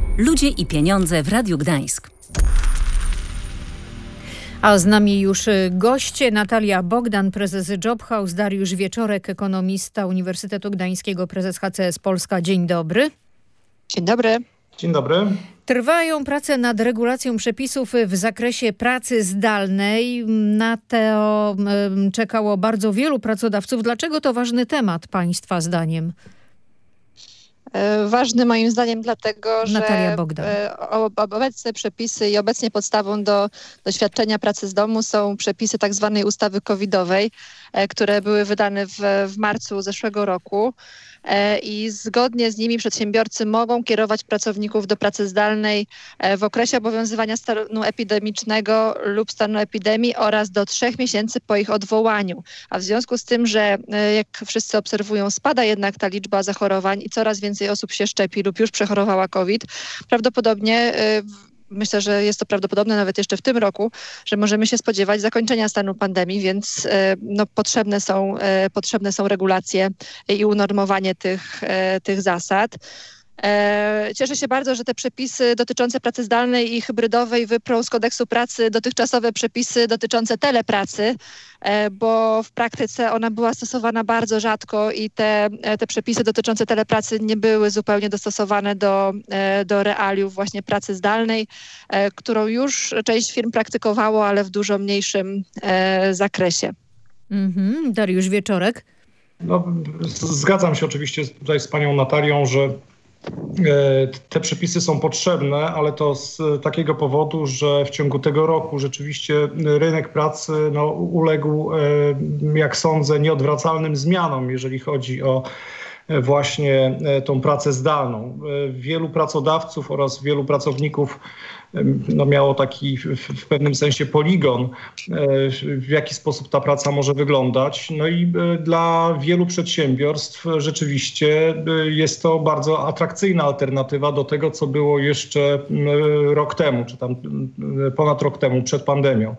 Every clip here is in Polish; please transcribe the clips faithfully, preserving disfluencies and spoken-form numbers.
Ludzie i pieniądze w Radiu Gdańsk. A z nami już goście: Natalia Bogdan, prezes Job House, Dariusz Wieczorek, ekonomista Uniwersytetu Gdańskiego, prezes H C S Polska. Dzień dobry. Dzień dobry. Dzień dobry. Trwają prace nad regulacją przepisów w zakresie pracy zdalnej. Na to czekało bardzo wielu pracodawców. Dlaczego to ważny temat Państwa zdaniem? Ważny moim zdaniem dlatego, Natalia że Bogdan. obecne przepisy i obecnie podstawą do, do świadczenia pracy z domu są przepisy tak zwanej ustawy covidowej, które były wydane w, w marcu zeszłego roku. I zgodnie z nimi przedsiębiorcy mogą kierować pracowników do pracy zdalnej w okresie obowiązywania stanu epidemicznego lub stanu epidemii oraz do trzech miesięcy po ich odwołaniu. A w związku z tym, że jak wszyscy obserwują, spada jednak ta liczba zachorowań i coraz więcej osób się szczepi lub już przechorowała COVID, prawdopodobnie myślę, że jest to prawdopodobne nawet jeszcze w tym roku, że możemy się spodziewać zakończenia stanu pandemii, więc no, potrzebne są, potrzebne są regulacje i unormowanie tych, tych zasad. Cieszę się bardzo, że te przepisy dotyczące pracy zdalnej i hybrydowej wyprą z kodeksu pracy dotychczasowe przepisy dotyczące telepracy, bo w praktyce ona była stosowana bardzo rzadko i te, te przepisy dotyczące telepracy nie były zupełnie dostosowane do, do realiów właśnie pracy zdalnej, którą już część firm praktykowało, ale w dużo mniejszym zakresie. Mhm. Dariusz Wieczorek. No, zgadzam się oczywiście tutaj z panią Natalią, że te przepisy są potrzebne, ale to z takiego powodu, że w ciągu tego roku rzeczywiście rynek pracy no, uległ, jak sądzę, nieodwracalnym zmianom, jeżeli chodzi o właśnie tą pracę zdalną. Wielu pracodawców oraz wielu pracowników no, miało taki w, w pewnym sensie poligon, w jaki sposób ta praca może wyglądać. No i dla wielu przedsiębiorstw rzeczywiście jest to bardzo atrakcyjna alternatywa do tego, co było jeszcze rok temu, czy tam ponad rok temu, przed pandemią.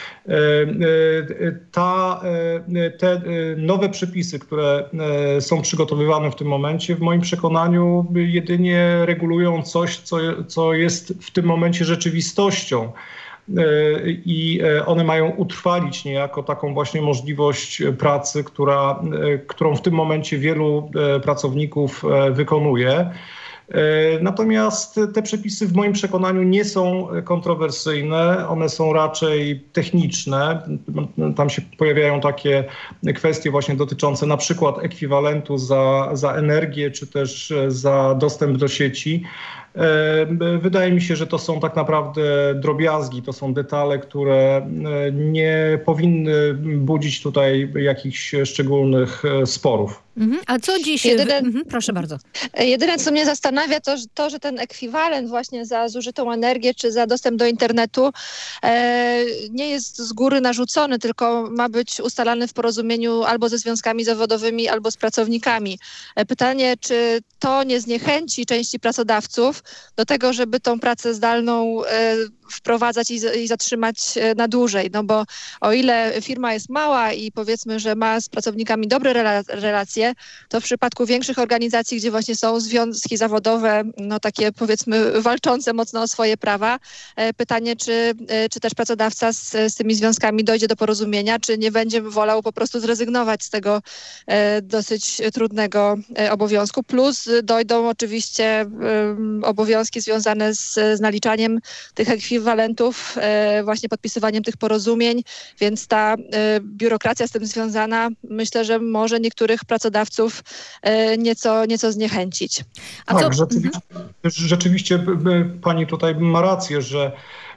Ta, te nowe przepisy, które są przygotowywane w tym momencie, w moim przekonaniu jedynie regulują coś, co, co jest w tym momencie rzeczywistością. I one mają utrwalić niejako taką właśnie możliwość pracy, która, którą w tym momencie wielu pracowników wykonuje. Natomiast te przepisy w moim przekonaniu nie są kontrowersyjne, one są raczej techniczne. Tam się pojawiają takie kwestie właśnie dotyczące na przykład ekwiwalentu za, za energię, czy też za dostęp do sieci. Wydaje mi się, że to są tak naprawdę drobiazgi, to są detale, które nie powinny budzić tutaj jakichś szczególnych sporów. Mhm. A co dziś... Jedyne, mhm, proszę bardzo. Jedyne, co mnie zastanawia, to, to, że ten ekwiwalent właśnie za zużytą energię czy za dostęp do internetu e, nie jest z góry narzucony, tylko ma być ustalany w porozumieniu albo ze związkami zawodowymi, albo z pracownikami. E, pytanie, czy to nie zniechęci części pracodawców do tego, żeby tą pracę zdalną e, wprowadzać i, i zatrzymać na dłużej. No bo o ile firma jest mała i powiedzmy, że ma z pracownikami dobre rela- relacje, to w przypadku większych organizacji, gdzie właśnie są związki zawodowe, no takie powiedzmy walczące mocno o swoje prawa, e, pytanie, czy, e, czy też pracodawca z, z tymi związkami dojdzie do porozumienia, czy nie będzie wolał po prostu zrezygnować z tego e, dosyć trudnego e, obowiązku. Plus dojdą oczywiście e, obowiązki związane z, z naliczaniem tych ekwiwalentów, ekwiwalentów, właśnie podpisywaniem tych porozumień, więc ta biurokracja z tym związana, myślę, że może niektórych pracodawców nieco, nieco zniechęcić. A tak, co... rzeczywiście, rzeczywiście pani tutaj ma rację, że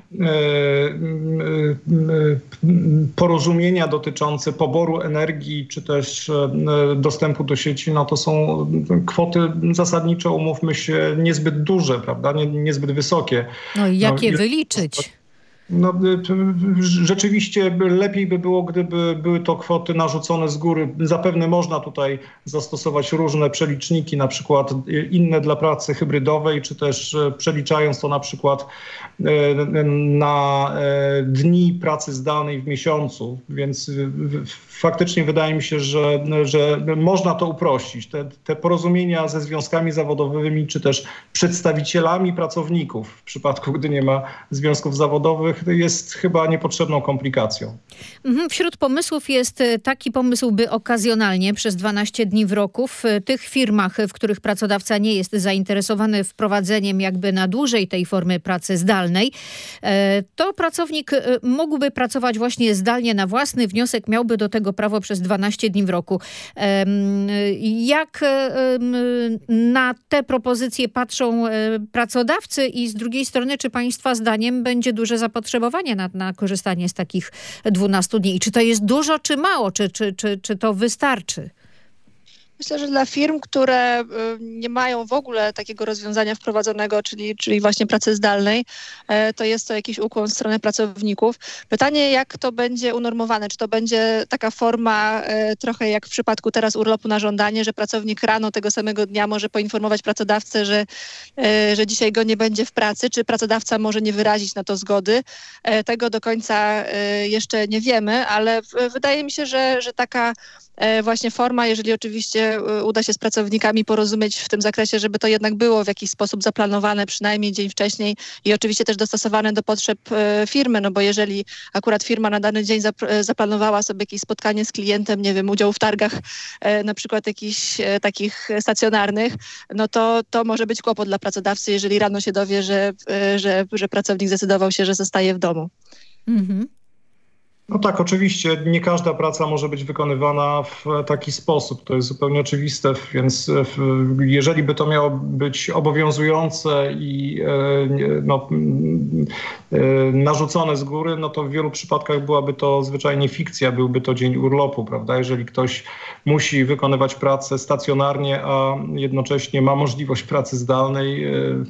porozumienia dotyczące poboru energii czy też dostępu do sieci, no to są kwoty zasadniczo, umówmy się, niezbyt duże, prawda, Nie, niezbyt wysokie. No i jak je no, wyliczyć? No, rzeczywiście lepiej by było, gdyby były to kwoty narzucone z góry. Zapewne można tutaj zastosować różne przeliczniki, na przykład inne dla pracy hybrydowej, czy też przeliczając to na przykład na dni pracy zdalnej w miesiącu. Więc faktycznie wydaje mi się, że, że można to uprościć. Te, te porozumienia ze związkami zawodowymi, czy też przedstawicielami pracowników, w przypadku gdy nie ma związków zawodowych, jest chyba niepotrzebną komplikacją. Wśród pomysłów jest taki pomysł, by okazjonalnie przez dwanaście dni w roku w tych firmach, w których pracodawca nie jest zainteresowany wprowadzeniem jakby na dłużej tej formy pracy zdalnej, to pracownik mógłby pracować właśnie zdalnie na własny wniosek, miałby do tego prawo przez dwanaście dni w roku. Jak na te propozycje patrzą pracodawcy i z drugiej strony, czy państwa zdaniem będzie duże zapotrzebowanie na, na korzystanie z takich dwunastu dni? I czy to jest dużo, czy mało? Czy, czy, czy, czy to wystarczy? Myślę, że dla firm, które nie mają w ogóle takiego rozwiązania wprowadzonego, czyli, czyli właśnie pracy zdalnej, to jest to jakiś ukłon w stronę pracowników. Pytanie, jak to będzie unormowane? Czy to będzie taka forma trochę jak w przypadku teraz urlopu na żądanie, że pracownik rano tego samego dnia może poinformować pracodawcę, że, że dzisiaj go nie będzie w pracy, czy pracodawca może nie wyrazić na to zgody? Tego do końca jeszcze nie wiemy, ale wydaje mi się, że, że taka właśnie forma, jeżeli oczywiście uda się z pracownikami porozumieć w tym zakresie, żeby to jednak było w jakiś sposób zaplanowane przynajmniej dzień wcześniej i oczywiście też dostosowane do potrzeb firmy, no bo jeżeli akurat firma na dany dzień zaplanowała sobie jakieś spotkanie z klientem, nie wiem, udział w targach na przykład jakichś takich stacjonarnych, no to to może być kłopot dla pracodawcy, jeżeli rano się dowie, że, że, że pracownik zdecydował się, że zostaje w domu. Mhm. No tak, oczywiście nie każda praca może być wykonywana w taki sposób. To jest zupełnie oczywiste, więc jeżeli by to miało być obowiązujące i no, narzucone z góry, no to w wielu przypadkach byłaby to zwyczajnie fikcja, byłby to dzień urlopu, prawda? Jeżeli ktoś musi wykonywać pracę stacjonarnie, a jednocześnie ma możliwość pracy zdalnej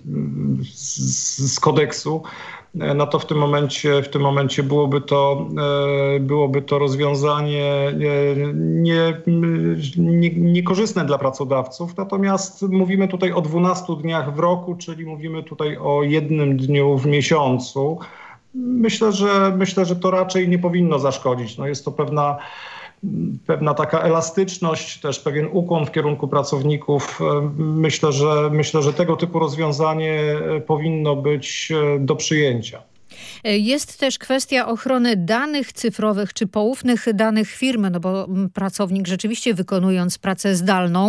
z, z kodeksu, no to w tym momencie, w tym momencie byłoby to, byłoby to rozwiązanie nie, nie, niekorzystne dla pracodawców. Natomiast mówimy tutaj o dwunastu dniach w roku, czyli mówimy tutaj o jednym dniu w miesiącu. Myślę, że myślę, że to raczej nie powinno zaszkodzić. No jest to pewna pewna taka elastyczność, też pewien ukłon w kierunku pracowników. Myślę, że myślę, że tego typu rozwiązanie powinno być do przyjęcia. Jest też kwestia ochrony danych cyfrowych czy poufnych danych firmy, no bo pracownik rzeczywiście wykonując pracę zdalną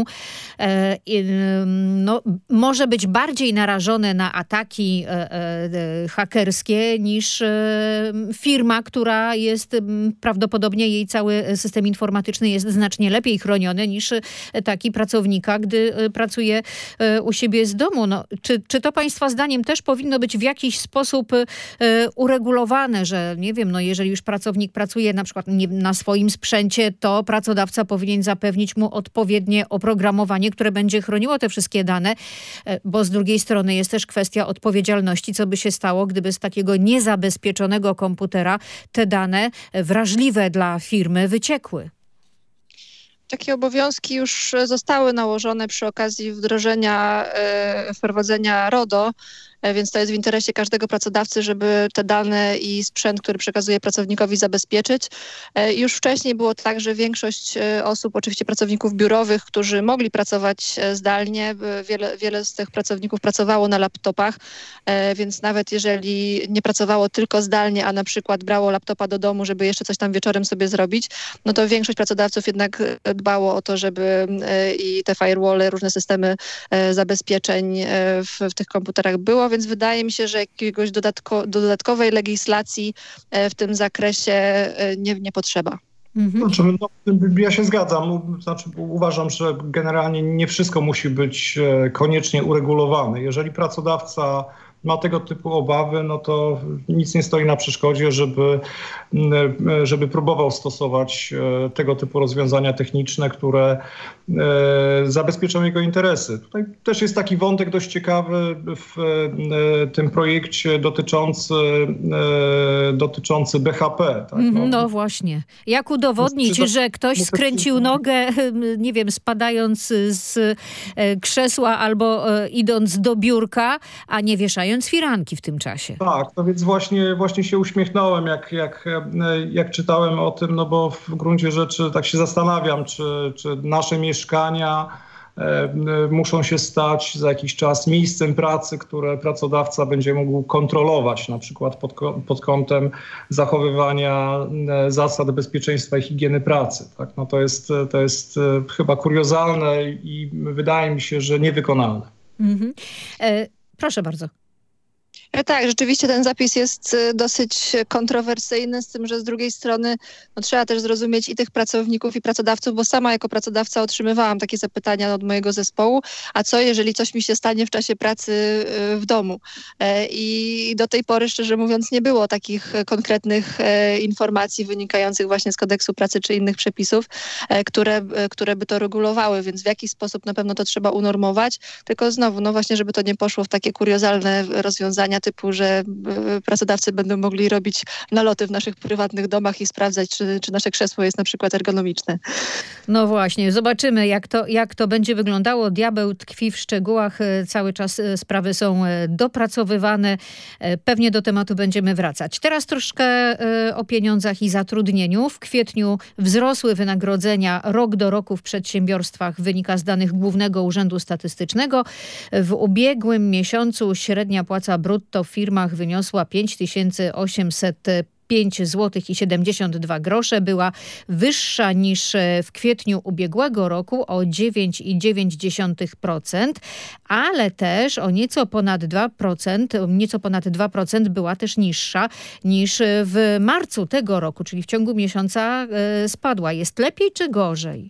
no, może być bardziej narażony na ataki hakerskie niż firma, która jest prawdopodobnie jej cały system informatyczny jest znacznie lepiej chroniony niż taki pracownika, gdy pracuje u siebie z domu. No, czy, czy to państwa zdaniem też powinno być w jakiś sposób uregulowane, że nie wiem, no jeżeli już pracownik pracuje na przykład nie, na swoim sprzęcie, to pracodawca powinien zapewnić mu odpowiednie oprogramowanie, które będzie chroniło te wszystkie dane, bo z drugiej strony jest też kwestia odpowiedzialności, co by się stało, gdyby z takiego niezabezpieczonego komputera te dane wrażliwe dla firmy wyciekły. Takie obowiązki już zostały nałożone przy okazji wdrożenia, e, wprowadzenia RODO, e, więc to jest w interesie każdego pracodawcy, żeby te dane i sprzęt, który przekazuje pracownikowi, zabezpieczyć. E, już wcześniej było tak, że większość e, osób, oczywiście pracowników biurowych, którzy mogli pracować e, zdalnie, wiele, wiele z tych pracowników pracowało na laptopach, e, więc nawet jeżeli nie pracowało tylko zdalnie, a na przykład brało laptopa do domu, żeby jeszcze coś tam wieczorem sobie zrobić, no to większość pracodawców jednak dbało o to, żeby i te firewall, różne systemy zabezpieczeń w, w tych komputerach było, więc wydaje mi się, że jakiegoś dodatko, dodatkowej legislacji w tym zakresie nie, nie potrzeba. Mhm. Znaczy, no, ja się zgadzam. Znaczy, uważam, że generalnie nie wszystko musi być koniecznie uregulowane. Jeżeli pracodawca ma tego typu obawy, no to nic nie stoi na przeszkodzie, żeby, żeby próbował stosować tego typu rozwiązania techniczne, które zabezpieczą jego interesy. Tutaj też jest taki wątek dość ciekawy w tym projekcie dotyczący, dotyczący B H P. Tak? No, no właśnie. Jak udowodnić, że ktoś skręcił nogę, nie wiem, spadając z krzesła albo idąc do biurka, a nie wieszając firanki w tym czasie? Tak, no więc właśnie, właśnie się uśmiechnąłem, jak, jak, jak czytałem o tym, no bo w gruncie rzeczy tak się zastanawiam, czy, czy nasze mieszkania muszą się stać za jakiś czas miejscem pracy, które pracodawca będzie mógł kontrolować, na przykład pod, pod kątem zachowywania zasad bezpieczeństwa i higieny pracy. Tak? No to jest, to jest chyba kuriozalne i wydaje mi się, że niewykonalne. Mhm. E, proszę bardzo. Tak, rzeczywiście ten zapis jest dosyć kontrowersyjny, z tym, że z drugiej strony no, trzeba też zrozumieć i tych pracowników, i pracodawców, bo sama jako pracodawca otrzymywałam takie zapytania od mojego zespołu, a co jeżeli coś mi się stanie w czasie pracy w domu? I do tej pory, szczerze mówiąc, nie było takich konkretnych informacji wynikających właśnie z kodeksu pracy czy innych przepisów, które, które by to regulowały, więc w jakiś sposób na pewno to trzeba unormować, tylko znowu, no właśnie, żeby to nie poszło w takie kuriozalne rozwiązania typu, że pracodawcy będą mogli robić naloty w naszych prywatnych domach i sprawdzać, czy, czy nasze krzesło jest na przykład ergonomiczne. No właśnie, zobaczymy, jak to, jak to będzie wyglądało. Diabeł tkwi w szczegółach. Cały czas sprawy są dopracowywane. Pewnie do tematu będziemy wracać. Teraz troszkę o pieniądzach i zatrudnieniu. W kwietniu wzrosły wynagrodzenia rok do roku w przedsiębiorstwach. Wynika z danych Głównego Urzędu Statystycznego. W ubiegłym miesiącu średnia płaca brutto w firmach wyniosła pięć tysięcy osiemset pięć złotych i siedemdziesiąt dwa grosze. Była wyższa niż w kwietniu ubiegłego roku o dziewięć przecinek dziewięć procent, ale też o nieco ponad dwa procent, nieco ponad dwa procent była też niższa niż w marcu tego roku, czyli w ciągu miesiąca spadła. Jest lepiej czy gorzej?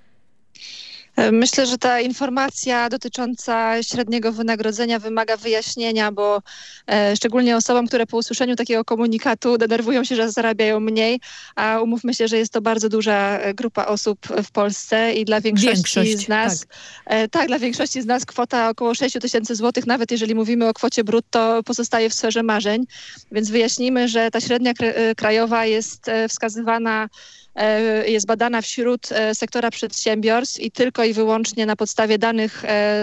Myślę, że ta informacja dotycząca średniego wynagrodzenia wymaga wyjaśnienia, bo e, szczególnie osobom, które po usłyszeniu takiego komunikatu denerwują się, że zarabiają mniej, a umówmy się, że jest to bardzo duża grupa osób w Polsce i dla większości Większość, z nas, tak. E, tak, dla większości z nas kwota około sześć tysięcy złotych, nawet jeżeli mówimy o kwocie brutto, pozostaje w sferze marzeń, więc wyjaśnijmy, że ta średnia krajowa jest wskazywana, jest badana wśród sektora przedsiębiorstw i tylko i wyłącznie na podstawie danych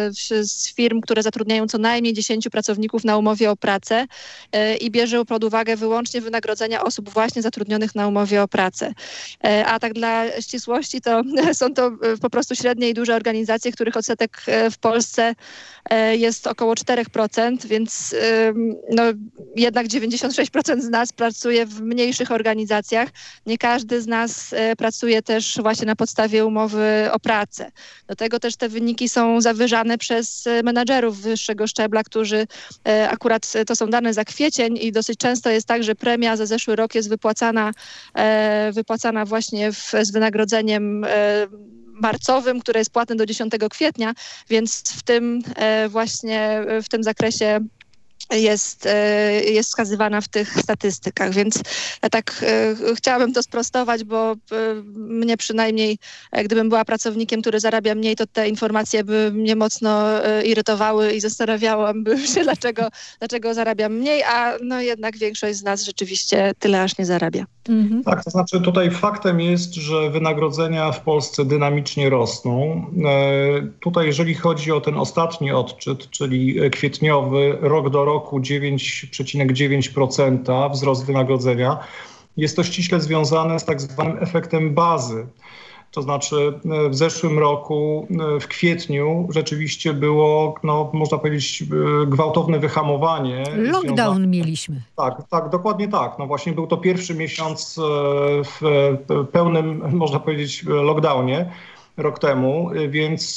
z firm, które zatrudniają co najmniej dziesięciu pracowników na umowie o pracę i bierze pod uwagę wyłącznie wynagrodzenia osób właśnie zatrudnionych na umowie o pracę. A tak dla ścisłości to są to po prostu średnie i duże organizacje, których odsetek w Polsce jest około cztery procent, więc no, jednak dziewięćdziesiąt sześć procent z nas pracuje w mniejszych organizacjach. Nie każdy z nas pracuje też właśnie na podstawie umowy o pracę. Do tego też te wyniki są zawyżane przez menadżerów wyższego szczebla, którzy akurat to są dane za kwiecień i dosyć często jest tak, że premia za zeszły rok jest wypłacana, wypłacana właśnie w, z wynagrodzeniem marcowym, które jest płatne do dziesiątego kwietnia, więc w tym właśnie w tym zakresie jest, jest wskazywana w tych statystykach, więc ja tak chciałabym to sprostować, bo mnie przynajmniej, gdybym była pracownikiem, który zarabia mniej, to te informacje by mnie mocno irytowały i zastanawiałabym się, dlaczego, dlaczego zarabiam mniej, a no jednak większość z nas rzeczywiście tyle aż nie zarabia. Mhm. Tak, to znaczy tutaj faktem jest, że wynagrodzenia w Polsce dynamicznie rosną. E, tutaj jeżeli chodzi o ten ostatni odczyt, czyli kwietniowy, rok do roku dziewięć przecinek dziewięć procent wzrost wynagrodzenia, jest to ściśle związane z tak zwanym efektem bazy. To znaczy w zeszłym roku, w kwietniu rzeczywiście było, no, można powiedzieć, gwałtowne wyhamowanie. Lockdown związane... mieliśmy. Tak, tak, dokładnie tak. No właśnie był to pierwszy miesiąc w pełnym, można powiedzieć, lockdownie rok temu, więc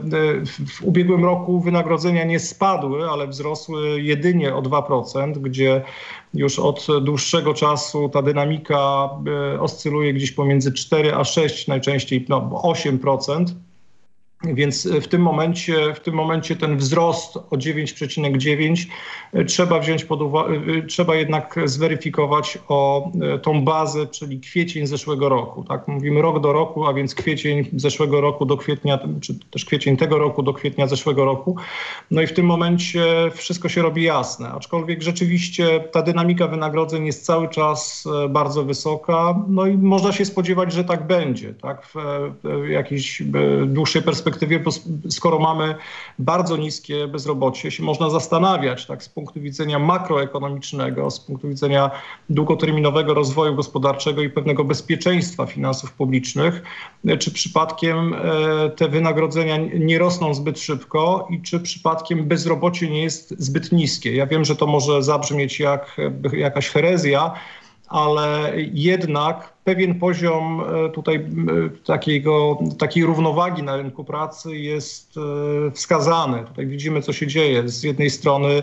w ubiegłym roku wynagrodzenia nie spadły, ale wzrosły jedynie o dwa procent, gdzie już od dłuższego czasu ta dynamika oscyluje gdzieś pomiędzy cztery a sześć, najczęściej no, osiem procent. Więc w tym momencie, w tym momencie ten wzrost o dziewięć przecinek dziewięć trzeba wziąć pod uwagę, trzeba jednak zweryfikować o tą bazę, czyli kwiecień zeszłego roku. Tak? Mówimy rok do roku, a więc kwiecień zeszłego roku do kwietnia, czy też kwiecień tego roku do kwietnia zeszłego roku. No i w tym momencie wszystko się robi jasne. Aczkolwiek rzeczywiście ta dynamika wynagrodzeń jest cały czas bardzo wysoka. No i można się spodziewać, że tak będzie. Tak? W, w jakiejś dłuższej perspektywie, bo skoro mamy bardzo niskie bezrobocie, się można zastanawiać tak, z punktu widzenia makroekonomicznego, z punktu widzenia długoterminowego rozwoju gospodarczego i pewnego bezpieczeństwa finansów publicznych, czy przypadkiem te wynagrodzenia nie rosną zbyt szybko i czy przypadkiem bezrobocie nie jest zbyt niskie. Ja wiem, że to może zabrzmieć jak jakaś herezja, ale jednak pewien poziom tutaj takiego, takiej równowagi na rynku pracy jest wskazany. Tutaj widzimy, co się dzieje. Z jednej strony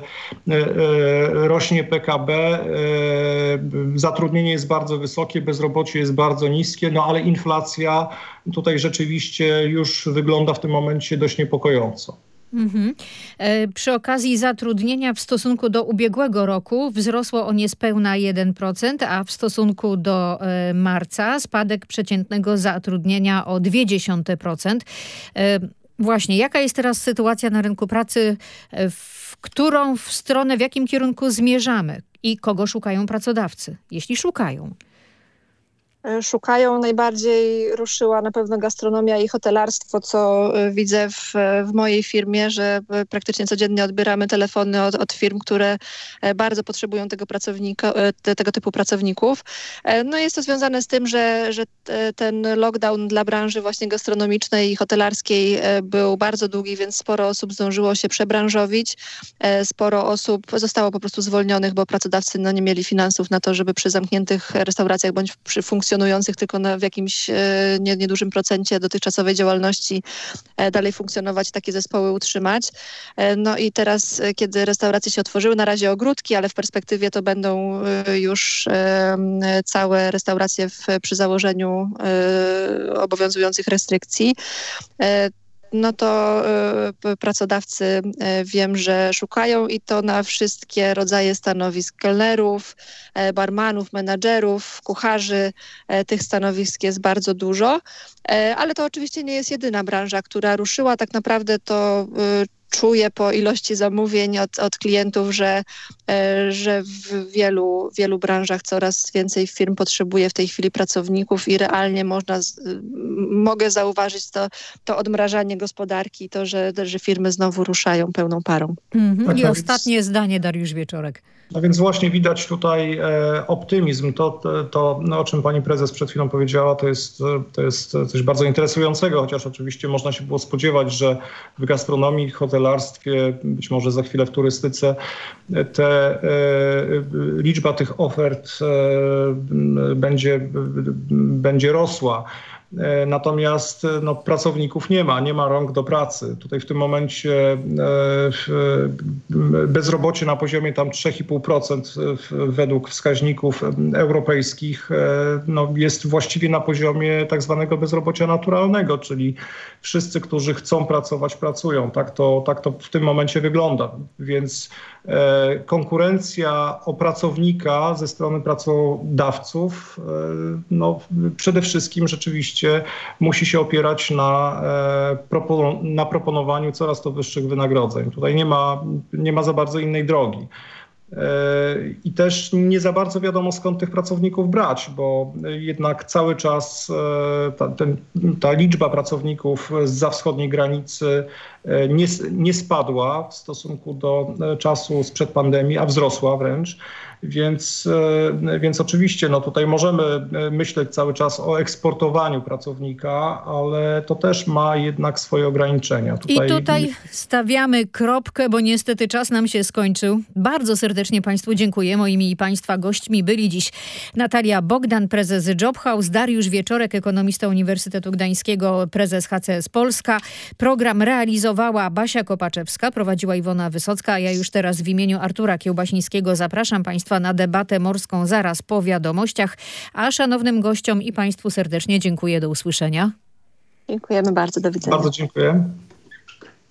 rośnie P K B, zatrudnienie jest bardzo wysokie, bezrobocie jest bardzo niskie, no ale inflacja tutaj rzeczywiście już wygląda w tym momencie dość niepokojąco. Mhm. E, przy okazji zatrudnienia w stosunku do ubiegłego roku wzrosło o niespełna jeden procent, a w stosunku do e, marca spadek przeciętnego zatrudnienia o zero przecinek dwa procent. E, właśnie, jaka jest teraz sytuacja na rynku pracy, w którą w stronę, w jakim kierunku zmierzamy i kogo szukają pracodawcy, jeśli szukają? Szukają, najbardziej ruszyła na pewno gastronomia i hotelarstwo, co widzę w, w mojej firmie, że praktycznie codziennie odbieramy telefony od, od firm, które bardzo potrzebują tego pracownika, tego typu pracowników. No jest to związane z tym, że, że ten lockdown dla branży właśnie gastronomicznej i hotelarskiej był bardzo długi, więc sporo osób zdążyło się przebranżowić. Sporo osób zostało po prostu zwolnionych, bo pracodawcy no, nie mieli finansów na to, żeby przy zamkniętych restauracjach bądź przy funkcjonowaniu tylko na, w jakimś e, niedużym procencie dotychczasowej działalności e, dalej funkcjonować, takie zespoły utrzymać. E, no i teraz, e, kiedy restauracje się otworzyły, na razie ogródki, ale w perspektywie to będą e, już e, całe restauracje w, przy założeniu e, obowiązujących restrykcji. E, no to y, pracodawcy y, wiem, że szukają i to na wszystkie rodzaje stanowisk kelnerów, y, barmanów, menadżerów, kucharzy. Y, tych stanowisk jest bardzo dużo, y, ale to oczywiście nie jest jedyna branża, która ruszyła. Tak naprawdę to y, czuję po ilości zamówień od, od klientów, że, że w wielu, wielu branżach coraz więcej firm potrzebuje w tej chwili pracowników i realnie można, mogę zauważyć to, to odmrażanie gospodarki, to, że, że firmy znowu ruszają pełną parą. Mhm. Tak, I tak, ostatnie więc... zdanie, Dariusz Wieczorek. No więc właśnie widać tutaj e, optymizm. To, to no, o czym pani prezes przed chwilą powiedziała, to jest, to jest coś bardzo interesującego, chociaż oczywiście można się było spodziewać, że w gastronomii, hotelarstwie, być może za chwilę w turystyce, te, e, liczba tych ofert e, będzie, będzie rosła. Natomiast no, pracowników nie ma, nie ma rąk do pracy. Tutaj w tym momencie e, bezrobocie na poziomie tam trzy i pół procent według wskaźników europejskich e, no, jest właściwie na poziomie tak zwanego bezrobocia naturalnego, czyli wszyscy, którzy chcą pracować, pracują. Tak to, tak to w tym momencie wygląda. Więc e, konkurencja o pracownika ze strony pracodawców e, no, przede wszystkim rzeczywiście musi się opierać na, e, na proponowaniu coraz to wyższych wynagrodzeń. Tutaj nie ma, nie ma za bardzo innej drogi. E, I też nie za bardzo wiadomo, skąd tych pracowników brać, bo jednak cały czas e, ta, ten, ta liczba pracowników zza wschodniej granicy e, nie, nie spadła w stosunku do czasu sprzed pandemii, a wzrosła wręcz. Więc, więc oczywiście no tutaj możemy myśleć cały czas o eksportowaniu pracownika, ale to też ma jednak swoje ograniczenia. Tutaj... I tutaj stawiamy kropkę, bo niestety czas nam się skończył. Bardzo serdecznie Państwu dziękuję. Moimi i Państwa gośćmi byli dziś Natalia Bogdan, prezes Job House, Dariusz Wieczorek, ekonomista Uniwersytetu Gdańskiego, prezes H C S Polska. Program realizowała Basia Kopaczewska, prowadziła Iwona Wysocka, a ja już teraz w imieniu Artura Kiełbasińskiego zapraszam Państwa na debatę morską zaraz po wiadomościach, a szanownym gościom i Państwu serdecznie dziękuję. Do usłyszenia. Dziękujemy bardzo. Do widzenia. Bardzo dziękuję.